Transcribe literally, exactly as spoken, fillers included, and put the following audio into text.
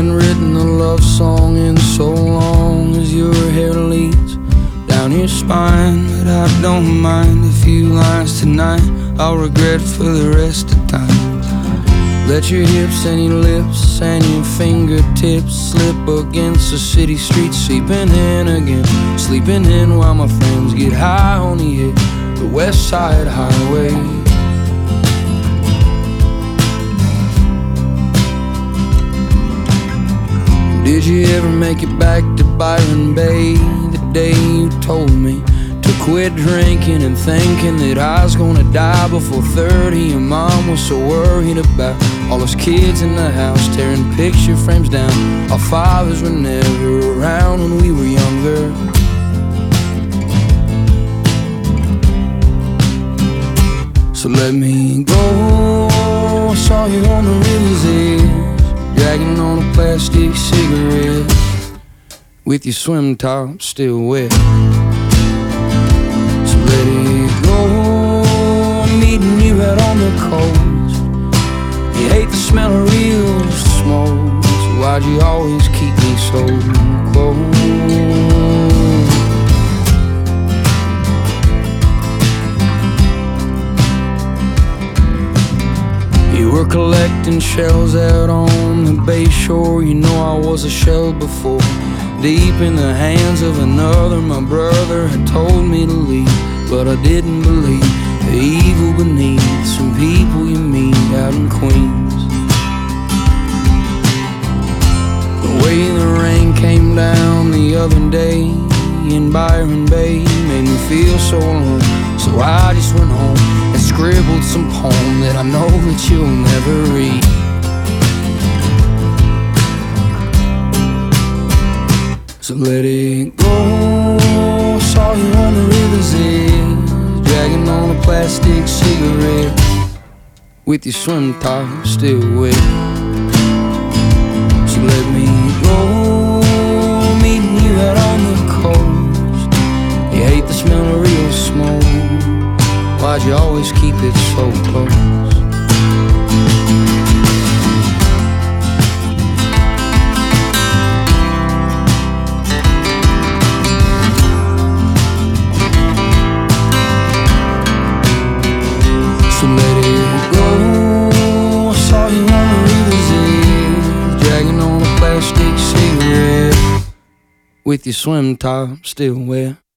hadn't written a love song in so long as your hair leads down your spine. But I don't mind a few lines tonight I'll regret for the rest of time. Let your hips and your lips and your fingertips slip against the city streets, sleeping in again, sleeping in while my friends get high on the hit, the West Side Highway. Did you ever make it back to Byron Bay the day you told me to quit drinking and thinking that I was gonna die before thirty? Your mom was so worried about all those kids in the house tearing picture frames down. Our fathers were never around when we were younger. So let me go. I saw you on the river's edge, dragging on a plastic cigarette, with your swim top still wet. So let it go. I'm meeting you out on the coast. You hate the smell of real smoke, so why'd you always keep me so close? You were collecting shells out on the bay shore. You know I was a shell before, deep in the hands of another. My brother had told me to leave, but I didn't believe the evil beneath some people you meet out in Queens. The way the rain came down the other day in Byron Bay made me feel so alone. So I just went home and scribbled some poem that I know that you'll never read. So let it go. I saw you on the river's edge, dragging on a plastic cigarette, with your swim top still wet. So let me go. Meeting you out on the coast. You hate the smell of real smoke, why'd you always keep it so close? So let it go. I saw you on the river's edge, dragging on a plastic cigarette, with your swim top still wet.